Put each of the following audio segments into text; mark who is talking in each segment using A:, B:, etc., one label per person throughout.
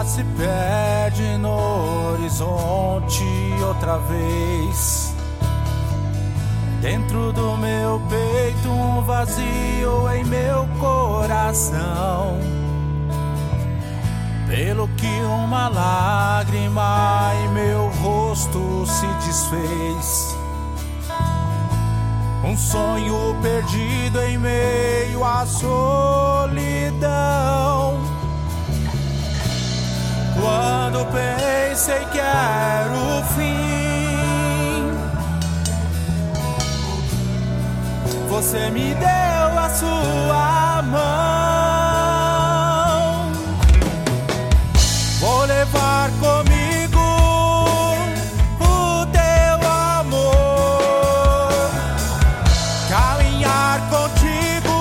A: se perde no horizonte outra vez. Dentro do meu peito um vazio em meu coração, pelo que uma lágrima em meu rosto se desfez. Um sonho perdido em meio à solidão. Quando pensei que era o fim, você me deu a sua mão. Vou levar comigo o teu amor, caminhar contigo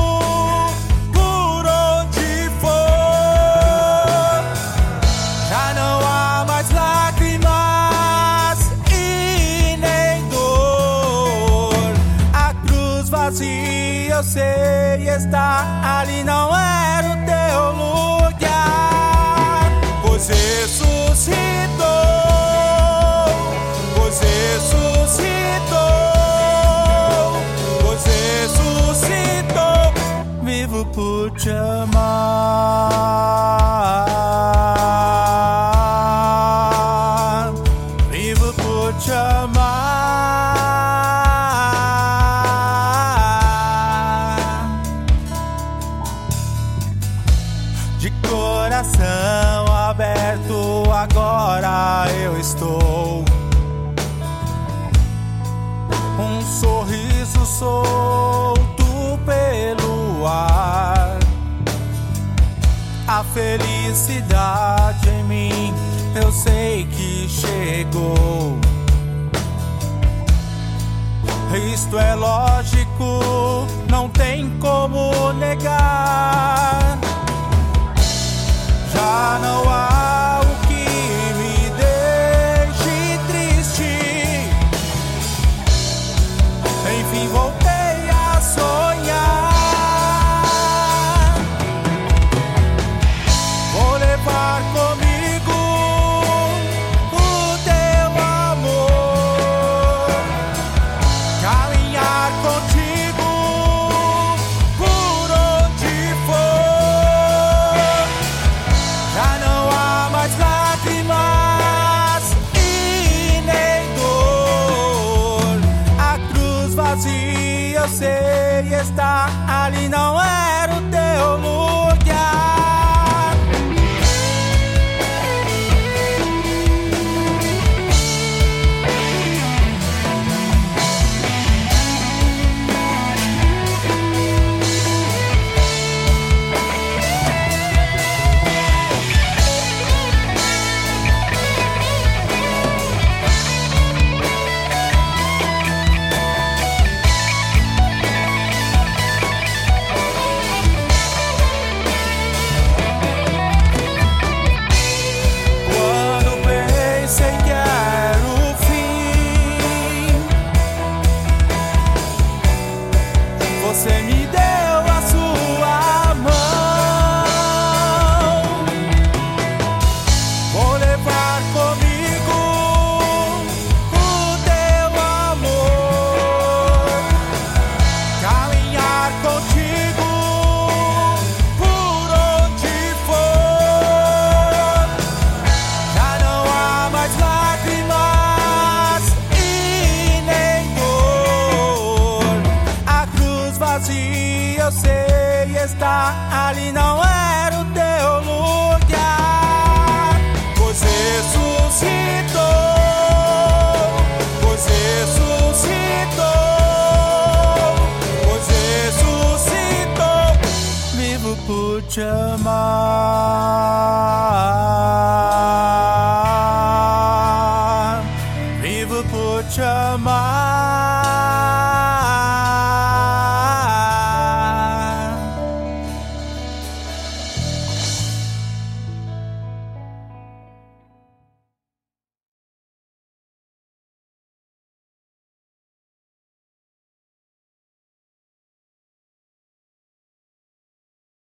A: por onde for. Já não há mais lágrimas e nem dor. A cruz vazia, eu sei, está ali, não era o teu lugar. Pois ressuscitou, pois ressuscitou, pois ressuscitou. Vivo por te amar, vivo por te amar. De coração aberto agora eu estou. Um sorriso solto pelo ar. A felicidade em mim eu sei que chegou. Isto é lógico, não tem como negar. Já não há o que me deixe triste. Enfim voltei a sonhar. Vou levar comigo o teu amor, caminhar contigo por onde for. Já não há mais lágrimas e nem dor. A cruz vazia, eu sei, está ali, não era o teu lugar. Você me deu a sua mão. Vou levar comigo o teu amor, caminhar contigo por onde for. Já não há mais lágrimas e nem dor. A cruz vazia, eu sei, está ali, não era o teu lugar. Pois ressuscitou, pois ressuscitou, pois ressuscitou. Vivo por te amar.